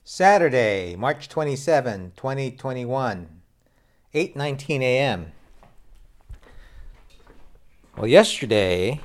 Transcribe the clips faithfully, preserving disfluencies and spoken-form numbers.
Saturday, March twenty-seventh, twenty twenty-one, eight nineteen a m. Well, yesterday,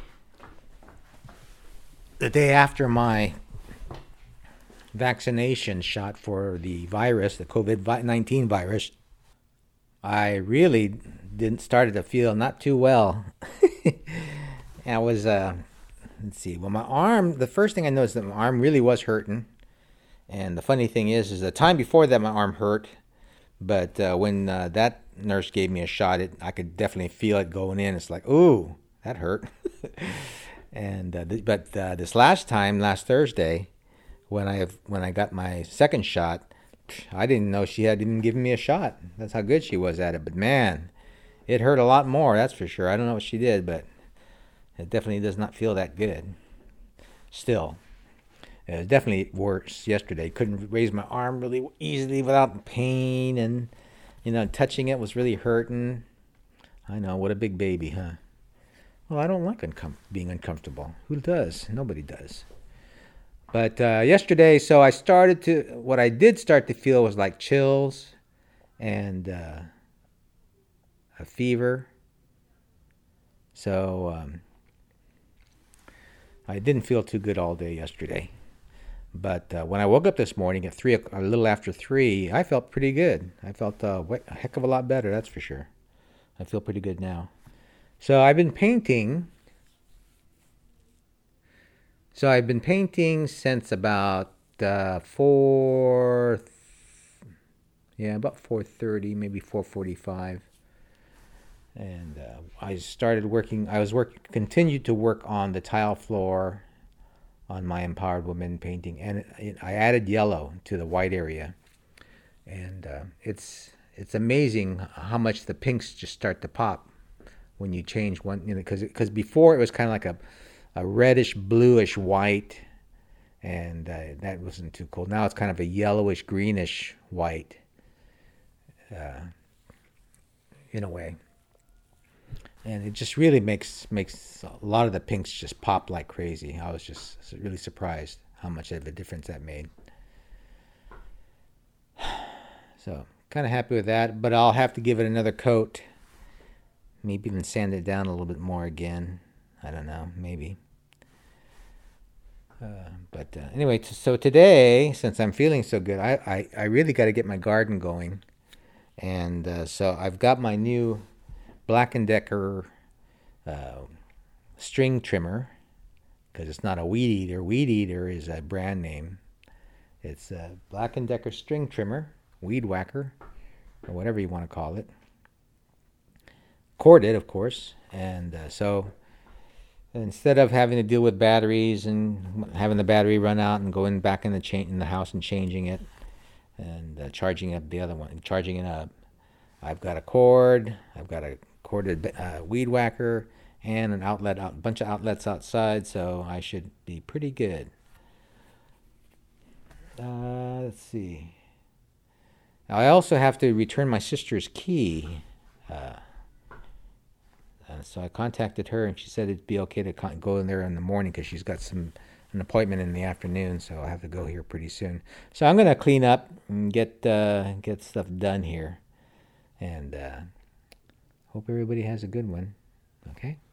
the day after my vaccination shot for the virus, the COVID nineteen virus, I really didn't started to feel not too well. I was, uh, let's see, well, my arm, the first thing I noticed that my arm really was hurting. And the funny thing is, is the time before that my arm hurt, but uh, when uh, that nurse gave me a shot, it I could definitely feel it going in. It's like, ooh, that hurt. and uh, th- but uh, this last time, last Thursday, when I when I got my second shot, I didn't know she had even given me a shot. That's how good she was at it. But man, it hurt a lot more. That's for sure. I don't know what she did, but it definitely does not feel that good. Still. It was definitely worse yesterday. Couldn't raise my arm really easily without pain, and you know, touching it was really hurting. I know, what a big baby, huh? Well, I don't like uncom- being uncomfortable. Who does? Nobody does. But uh, yesterday, so I started to. What I did start to feel was like chills, and uh, a fever. So um, I didn't feel too good all day yesterday. But uh, when I woke up this morning at three, a little after three, I felt pretty good. I felt uh, a heck of a lot better, that's for sure. I feel pretty good now. So I've been painting. So I've been painting since about uh, four, yeah, about four thirty, maybe four forty-five. And uh, I started working. I was work, continued to work on the tile floor on my Empowered Woman painting, and it, it, I added yellow to the white area, and uh, it's it's amazing how much the pinks just start to pop when you change one, you know, because because before it was kind of like a a reddish bluish white, and uh, that wasn't too cool. Now it's kind of a yellowish greenish white, uh, in a way, and it just really makes makes a lot of the pinks just pop like crazy. I was just really surprised how much of a difference that made. So kind of happy with that, but I'll have to give it another coat. Maybe even sand it down a little bit more again. I don't know, maybe. Uh, but uh, anyway, t- so today, since I'm feeling so good, I, I, I really got to get my garden going. And uh, so I've got my new Black and Decker uh, string trimmer, because it's not a weed eater. Weed eater is a brand name. It's a Black and Decker string trimmer, weed whacker, or whatever you want to call it. Corded, of course. And uh, so instead of having to deal with batteries and having the battery run out and going back in the cha- in the house and changing it and uh, charging up the other one, charging it up, I've got a cord. I've got a corded uh, weed whacker and an outlet, out, bunch of outlets outside, so I should be pretty good. Uh, let's see. I also have to return my sister's key. Uh, uh, so I contacted her, and she said it'd be okay to con- go in there in the morning because she's got some an appointment in the afternoon, so I'll have to go here pretty soon. So I'm gonna clean up and get uh, get stuff done here, and uh, hope everybody has a good one. Okay.